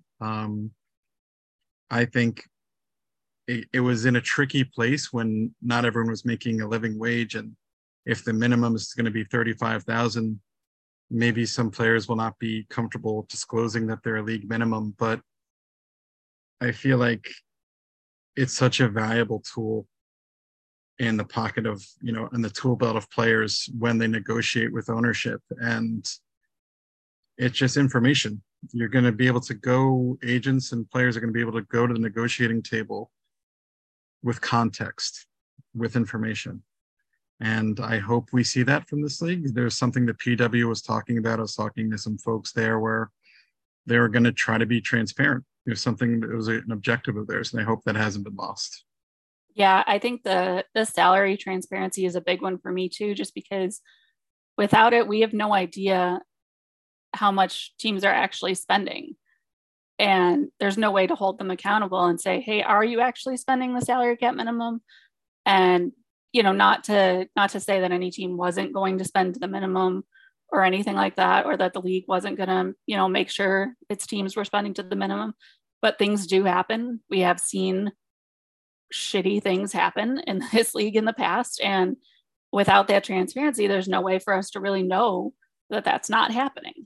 I think it was in a tricky place when not everyone was making a living wage, and if the minimum is going to be $35,000, maybe some players will not be comfortable disclosing that they're a league minimum. But I feel like it's such a valuable tool in the pocket of, you know, in the tool belt of players when they negotiate with ownership. And it's just information. You're going to be able to go, agents and players are going to be able to go to the negotiating table with context, with information. And I hope we see that from this league. There's something that PW was talking about. I was talking to some folks there where they were going to try to be transparent. There's something that was an objective of theirs, and I hope that hasn't been lost. Yeah, I think the salary transparency is a big one for me too, just because without it, we have no idea how much teams are actually spending. And there's no way to hold them accountable and say, hey, are you actually spending the salary cap minimum? And, you know, not to say that any team wasn't going to spend the minimum or anything like that, or that the league wasn't going to, you know, make sure its teams were spending to the minimum, but things do happen. We have seen shitty things happen in this league in the past. And without that transparency, there's no way for us to really know that that's not happening.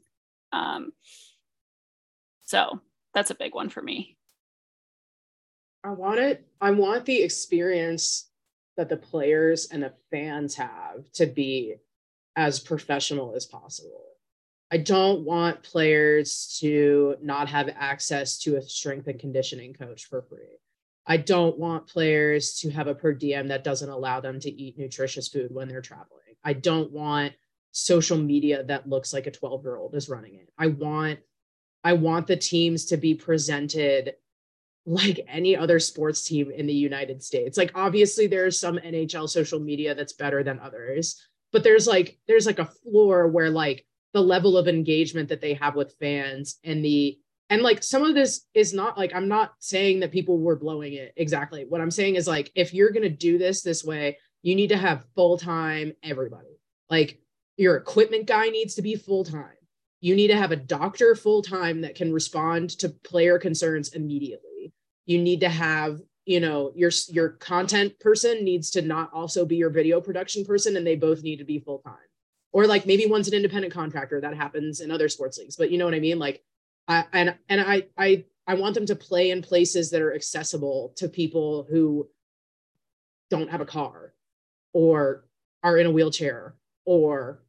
So that's a big one for me. I want the experience that the players and the fans have to be as professional as possible. I don't want players to not have access to a strength and conditioning coach for free. I don't want players to have a per diem that doesn't allow them to eat nutritious food when they're traveling. I don't want social media that looks like a 12-year-old is running it. I want the teams to be presented like any other sports team in the United States. Like, obviously there's some NHL social media that's better than others, but there's like a floor where like the level of engagement that they have with fans and like some of this is not like, I'm not saying that people were blowing it exactly. What I'm saying is like, if you're going to do this way, you need to have full-time everybody. Like your equipment guy needs to be full-time. You need to have a doctor full-time that can respond to player concerns immediately. You need to have, you know, your content person needs to not also be your video production person, and they both need to be full-time. Or like maybe one's an independent contractor. That happens in other sports leagues, but you know what I mean? Like, I want them to play in places that are accessible to people who don't have a car or are in a wheelchair or,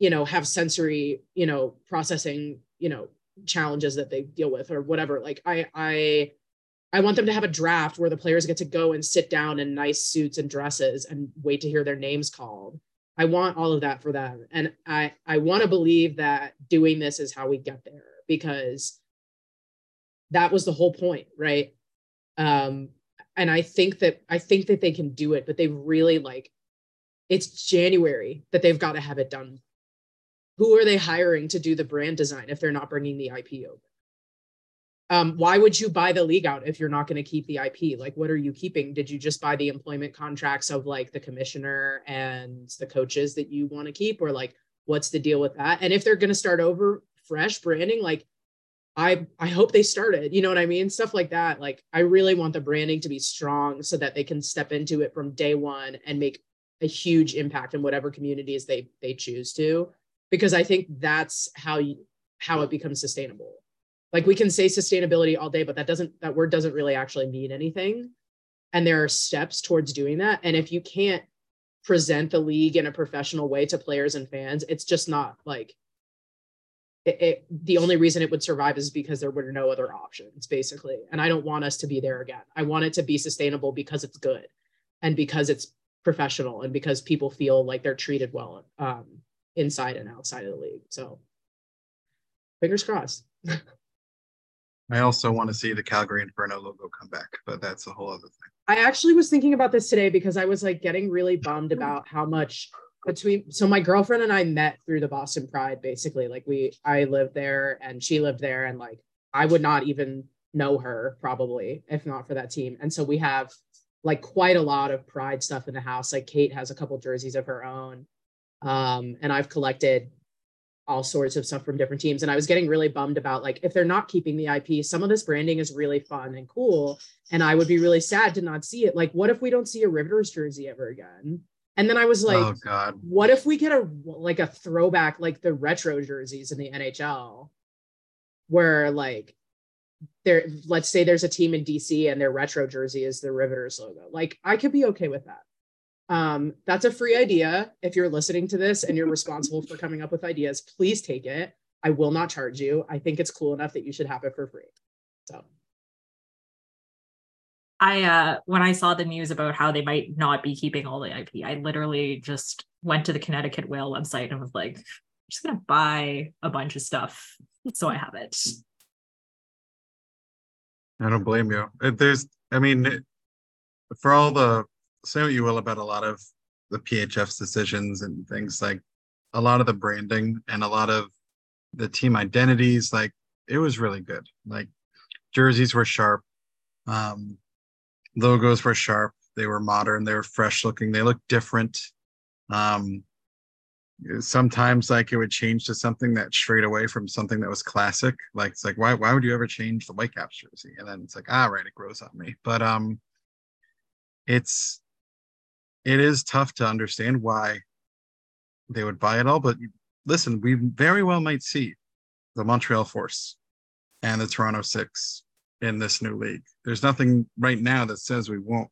have sensory, processing, challenges that they deal with or whatever. Like I want them to have a draft where the players get to go and sit down in nice suits and dresses and wait to hear their names called. I want all of that for them. And I want to believe that doing this is how we get there, because that was the whole point, right? And I think that they can do it, but they really it's January that they've got to have it done. Who are they hiring to do the brand design if they're not bringing the IP over? Why would you buy the league out if you're not going to keep the IP? Like, what are you keeping? Did you just buy the employment contracts of the commissioner and the coaches that you want to keep? Or what's the deal with that? And if they're going to start over fresh branding, I hope they started, you know what I mean? Stuff like that. I really want the branding to be strong so that they can step into it from day one and make a huge impact in whatever communities they choose to, because I think that's how it becomes sustainable. We can say sustainability all day, but that word doesn't really actually mean anything. And there are steps towards doing that. And if you can't present the league in a professional way to players and fans, it's just not the only reason it would survive is because there were no other options, basically. And I don't want us to be there again. I want it to be sustainable because it's good and because it's professional and because people feel like they're treated well inside and outside of the league. So fingers crossed. I also want to see the Calgary Inferno logo come back, but that's a whole other thing. I actually was thinking about this today because I was getting really bummed about how much so my girlfriend and I met through the Boston Pride, basically. I lived there and she lived there, and I would not even know her probably if not for that team. And so we have quite a lot of Pride stuff in the house. Kate has a couple jerseys of her own. And I've collected all sorts of stuff from different teams. And I was getting really bummed about if they're not keeping the IP, some of this branding is really fun and cool. And I would be really sad to not see it. What if we don't see a Riveters jersey ever again? And then I was oh God, what if we get a throwback, the retro jerseys in the NHL where let's say there's a team in DC and their retro jersey is the Riveters logo. I could be okay with that. That's a free idea. If you're listening to this and you're responsible for coming up with ideas, please take it. I will not charge you. I think it's cool enough that you should have it for free. So when I saw the news about how they might not be keeping all the IP, I literally just went to the Connecticut Whale website and was I'm just gonna buy a bunch of stuff so I have it. I don't blame you. For all the, say what you will about a lot of the PHF's decisions and things, a lot of the branding and a lot of the team identities, it was really good. Jerseys were sharp. Logos were sharp. They were modern. They were fresh looking. They looked different. Sometimes it would change to something that strayed away from something that was classic. Why would you ever change the Whitecaps jersey? And then it's right, it grows on me. But it is tough to understand why they would buy it all. But listen, we very well might see the Montreal Force and the Toronto Six in this new league. There's nothing right now that says we won't.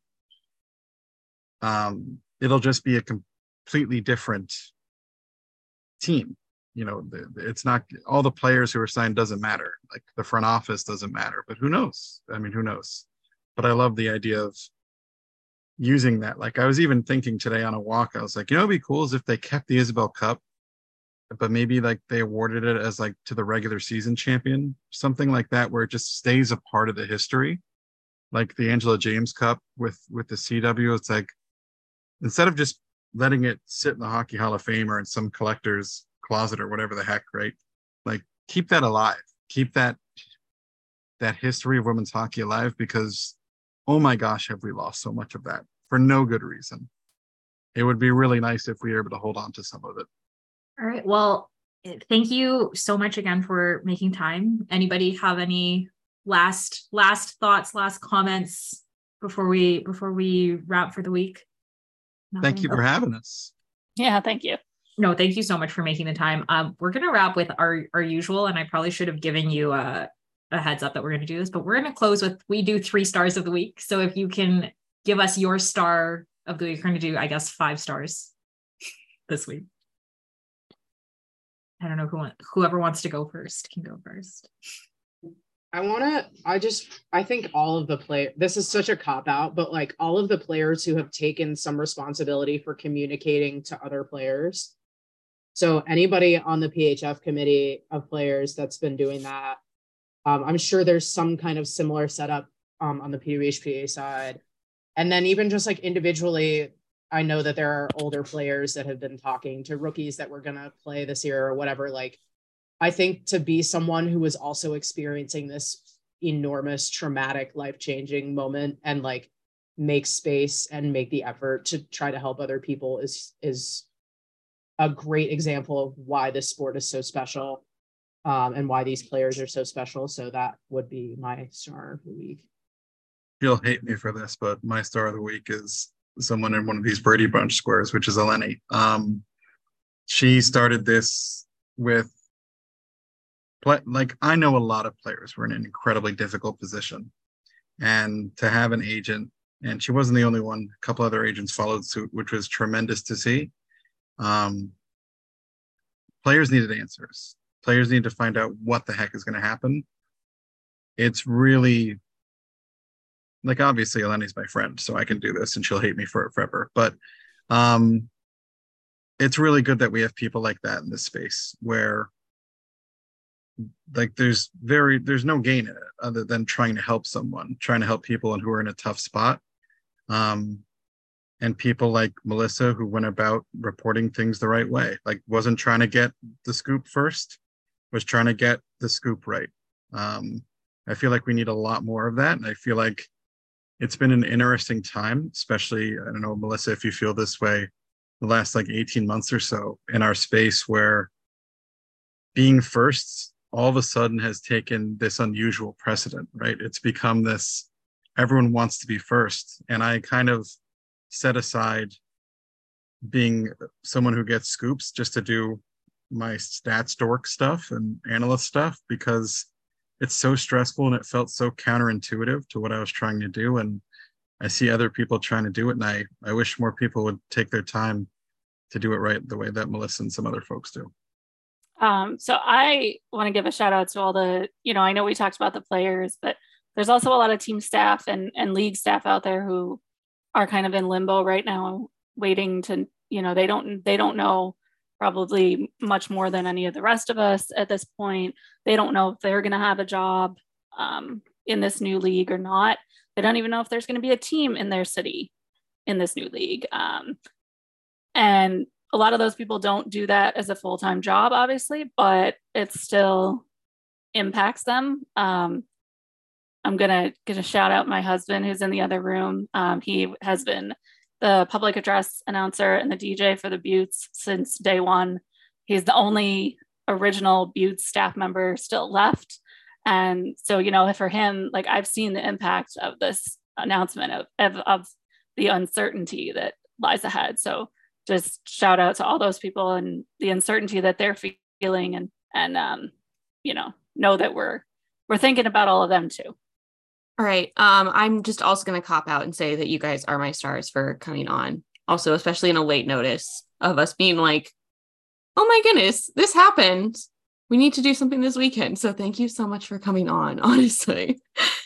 It'll just be a completely different team. It's not all the players who are signed doesn't matter. The front office doesn't matter, but who knows? Who knows? But I love the idea of using that. I was even thinking today on a walk, I was it'd be cool is if they kept the Isabel Cup, but maybe they awarded it as to the regular season champion, something like that, where it just stays a part of the history, the Angela James Cup with the CW. It's instead of just letting it sit in the Hockey Hall of Fame or in some collector's closet or whatever the heck, right? Keep that alive, keep that history of women's hockey alive, because oh my gosh, have we lost so much of that for no good reason. It would be really nice if we were able to hold on to some of it. All right. Well, thank you so much again for making time. Anybody have any last thoughts, last comments before we wrap for the week? Nothing? Thank you for having us. Yeah, thank you. No, thank you so much for making the time. We're going to wrap with our usual, and I probably should have given you a heads up that we're going to do this, but we're going to close with, we do 3 stars of the week. So if you can give us your star of the week, we're going to do, I guess, 5 stars this week. I don't know whoever wants to go first can go first. I think all of the this is such a cop out, but like all of the players who have taken some responsibility for communicating to other players. So anybody on the PHF committee of players that's been doing that, I'm sure there's some kind of similar setup on the PWHPA side. And then even just like individually, I know that there are older players that have been talking to rookies that were going to play this year or whatever. Like, I think to be someone who is also experiencing this enormous traumatic life-changing moment and like make space and make the effort to try to help other people is a great example of why this sport is so special, and why these players are so special. So that would be my star of the week. You'll hate me for this, but my star of the week is someone in one of these Brady Bunch squares, which is Eleni. She started this with, like, I know a lot of players were in an incredibly difficult position, and to have an agent, and she wasn't the only one, a couple other agents followed suit, which was tremendous to see. Players needed answers. Players need to find out what the heck is going to happen. It's really, like, obviously Eleni's my friend, so I can do this and she'll hate me for it forever. But it's really good that we have people like that in this space where, like, there's no gain in it other than trying to help someone, trying to help people who are in a tough spot. And people like Melissa, who went about reporting things the right way, like wasn't trying to get the scoop first, was trying to get the scoop right. I feel like we need a lot more of that. And I feel like it's been an interesting time, especially, I don't know, Melissa, if you feel this way, the last like 18 months or so in our space, where being first all of a sudden has taken this unusual precedent, right? It's become this, everyone wants to be first. And I kind of set aside being someone who gets scoops just to do my stats dork stuff and analyst stuff, because it's so stressful and it felt so counterintuitive to what I was trying to do. And I see other people trying to do it, and I wish more people would take their time to do it right the way that Melissa and some other folks do. So I want to give a shout out to all the, I know we talked about the players, but there's also a lot of team staff and league staff out there who are kind of in limbo right now, waiting to, they don't know probably much more than any of the rest of us at this point. They don't know if they're going to have a job in this new league or not. They don't even know if there's going to be a team in their city in this new league. And a lot of those people don't do that as a full-time job, obviously, but it still impacts them. I'm gonna shout out my husband, who's in the other room. He has been the public address announcer and the DJ for the Buttes since day one. He's the only original Buttes staff member still left. And so, for him, like, I've seen the impact of this announcement of the uncertainty that lies ahead. So just shout out to all those people and the uncertainty that they're feeling, and know that we're thinking about all of them too. All right. I'm just also going to cop out and say that you guys are my stars for coming on. Also, especially in a late notice of us being like, oh my goodness, this happened. We need to do something this weekend. So thank you so much for coming on, honestly.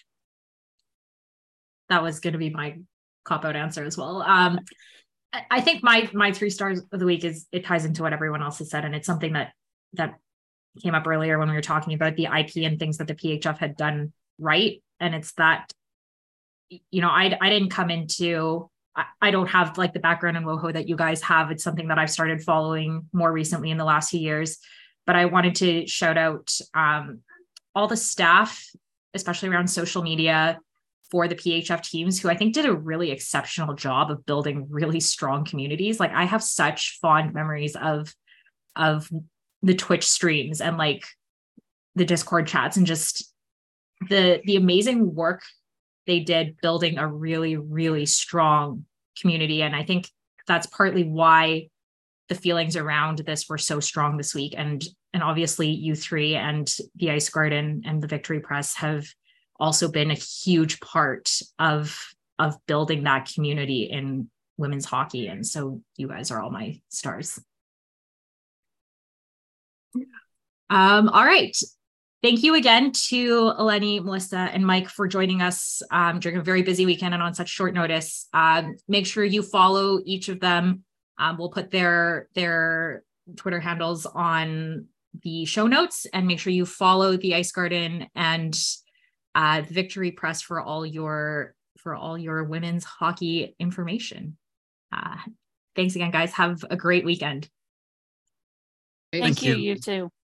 That was going to be my cop out answer as well. I think my 3 stars of the week it ties into what everyone else has said. And it's something that came up earlier when we were talking about the IP and things that the PHF had done right. And it's that, I didn't come into, I don't have like the background in WOHO that you guys have. It's something that I've started following more recently in the last few years, but I wanted to shout out all the staff, especially around social media for the PHF teams, who I think did a really exceptional job of building really strong communities. Like, I have such fond memories of the Twitch streams and like the Discord chats and just the amazing work they did building a really, really strong community. And I think that's partly why the feelings around this were so strong this week. And obviously you 3 and the Ice Garden and the Victory Press have also been a huge part of building that community in women's hockey. And so you guys are all my stars. All right. Thank you again to Eleni, Melissa, and Mike for joining us during a very busy weekend and on such short notice. Make sure you follow each of them. We'll put their Twitter handles on the show notes, and make sure you follow the Ice Garden and the Victory Press for all your women's hockey information. Thanks again, guys. Have a great weekend. Thank you. You too.